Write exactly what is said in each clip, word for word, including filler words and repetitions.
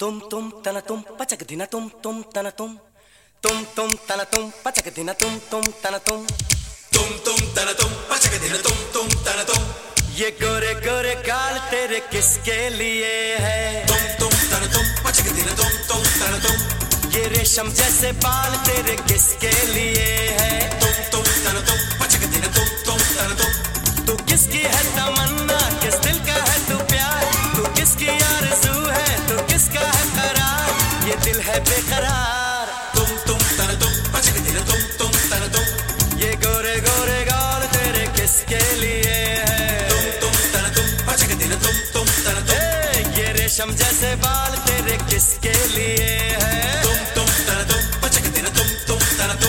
तुम तुम तना तुम पचक दिना तुम तुम तना तुम तुम तुम तना तुम पचक दिना तुम तुम तना तुम तुम तुम तना तुम पचक दिना तुम तुम तना तुम। ये गोरे गोरे गाल तेरे किसके लिए है? तुम तुम तना तुम पचक दिना तुम तुम तना तुम। ये रेशम जैसे बाल तेरे किसके लिए है? तुम तुम तना तुम पचक दिना तुम तुम तना तुम। तू किसकी है तमन्ना, किस दिल का है तू प्यार? तू किसकी आरज़ू है, तू किसका है करार? ये दिल है बेकरार। तुम तुम तना तुम पचक दिना तुम तुम तना तुम। ये गोरे गोरे गाल तेरे किसके लिए है? तुम तुम तना तुम पचक दिना तुम तुम तना तुम। ये रेशम जैसे बाल तेरे किसके लिए है? तुम तुम तना तुम पचक दिना तुम तुम तना तुम।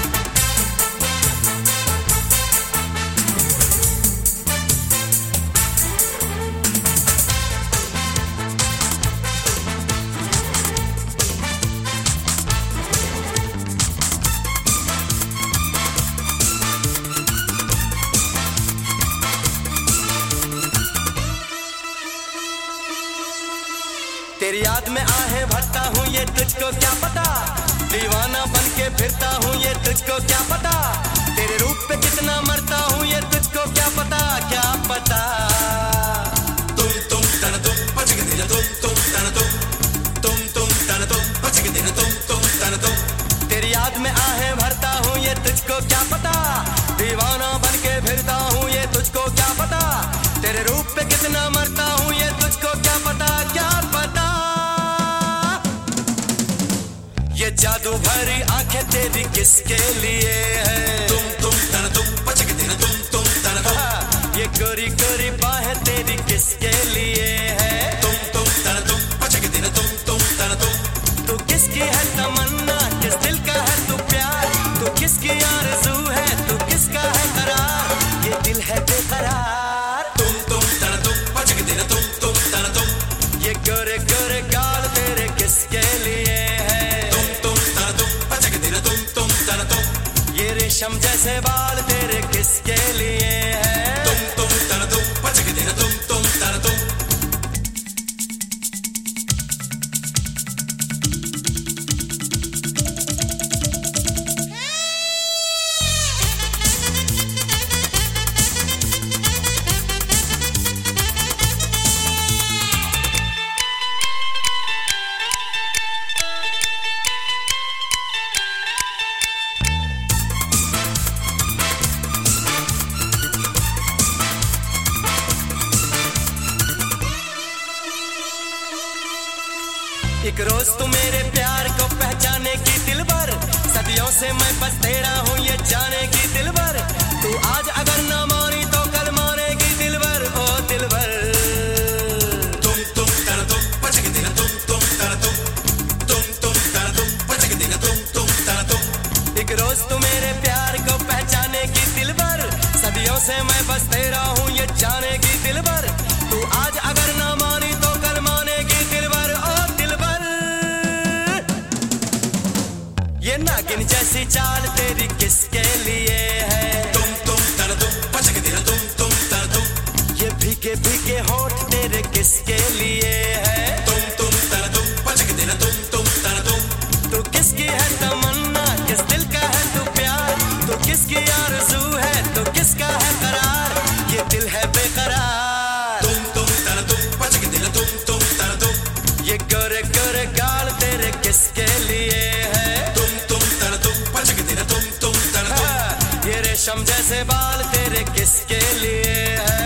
तेरी याद में आहें भरता हूँ ये तुझको क्या पता, दीवाना बन के फिरता हूँ ये तुझको क्या पता, तेरे रूप पे कितना मरता हूँ ये तुझको क्या पता क्या पता। तुम तुम तना तुम पचक दिना तुम तुम तना तुम। तुम तुम तना तुम पचक दिना तुम तुम तना तुम। तेरी याद में आहें भरता हूँ ये तुझको क्या पता, दीवाना बन के फिरता हूँ ये तुझको क्या पता, तेरे रूप पे कितना मरता हूँ ये तुझको क्या पता क्या पता। ये जादू भरी आंखें तेरी किसके लिए है? तुम तुम तना तुम पचक दिना तुम तुम तना तुम। ये गोरी गोरी बाहें तेरी किसके लिए है? तुम तुम तना तुम पचक दिना तुम तुम तना तुम। तू किसकी है तमन्ना, किस दिल का है तू प्यार? तू किसकी आरज़ू है, तू किसका है करार? ये दिल है बेकरार। तुम तुम तना तुम पचक दिना तुम तुम तना तुम। ये गोरे गोरे गाल तेरे किसके लिए है? तुम तुम तना तुम पचक दिना तुम तुम तना तुम। ये रेशम जैसे बाल तेरे किसके लिए है? तुम तुम तना तुम पचक दिना तुम तुम तना तुम। एक रोज तू मेरे प्यार को पहचाने की दिलबर, सदियों से मैं बस तेरा हूँ ये जाने की दिलबर, तू आज अगर ना मानी तो कल मानेगी दिलबर ओ दिलबर। तुम तुम तना तुम पचक दिना तुम तुम तना तुम। तुम तुम तना तुम पचक दिना तुम तुम तना तुम। एक रोज तू मेरे प्यार को पहचाने की दिलबर, सदियों से मैं बस तेरा हूँ ये जाने की दिलबर, तू आज अगर ना मानी तो कल मानेगी दिलबर ओ दिलबर। ये नागिन जैसी चाल तेरी किसके लिए है? तुम तुम तना तुम पचक दिना तुम तुम तना तुम। ये भीगे भीगे होठ तेरे किसके लिए है? तुम तुम तना तुम पचक दिना तुम तुम तना तुम। तू किसकी है तमन्ना, किस दिल का है तू प्यार? तू किसकी आरज़ू है, तू किसका है करार? ये दिल है बेकरार। तुम तुम तना तुम पचक दिना तुम तुम तना तुम। ये गोरे गोरे गाल तेरे किसके लिए है? तुम तुम तना तुम पचक दिना तुम तुम तना तुम। ये रेशम जैसे बाल तेरे किसके लिए है?